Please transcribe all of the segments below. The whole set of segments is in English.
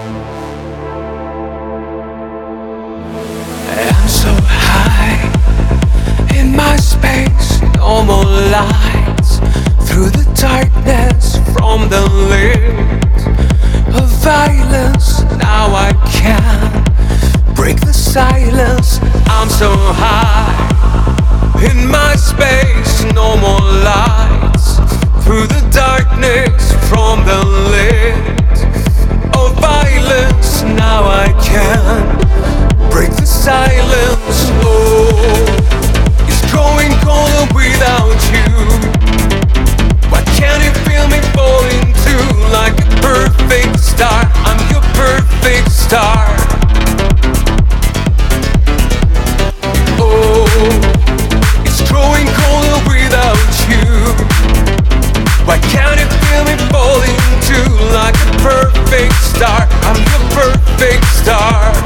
I'm so high in my space, no more lights through the darkness from the lids of violence. Now I can break the silence. I'm so high in my space, no more lights through the darkness from the lids of violence. Now I can break the silence. Oh, it's growing colder without you. Why can't you feel me falling too? Like a perfect star, I'm your perfect star. Oh, it's growing colder without you. Why can't you feel me falling too? Like a perfect star, I'm your perfect star.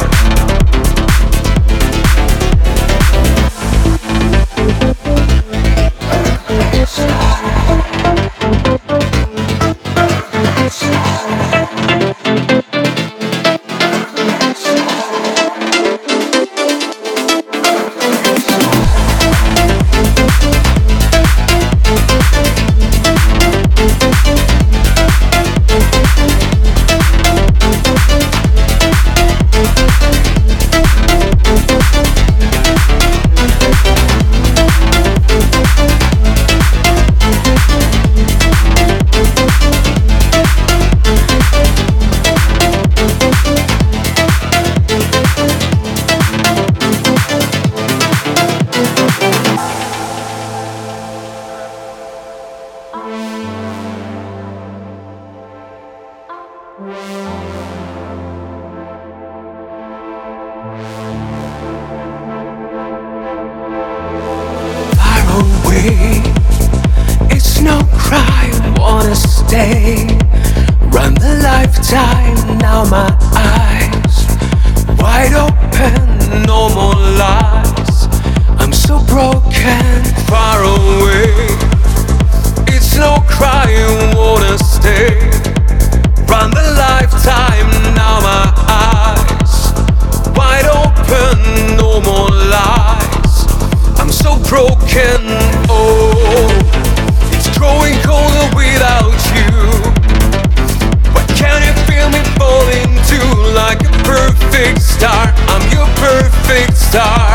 It's no crime, wanna stay. Run the lifetime, now my eyes wide open, no more lies. I'm so broken, far away. It's no crime, wanna stay. Run the lifetime, now my eyes wide open, no more lies. I'm so broken, oh, it's growing colder without you. Why can't you feel me falling too? Like a perfect star, I'm your perfect star.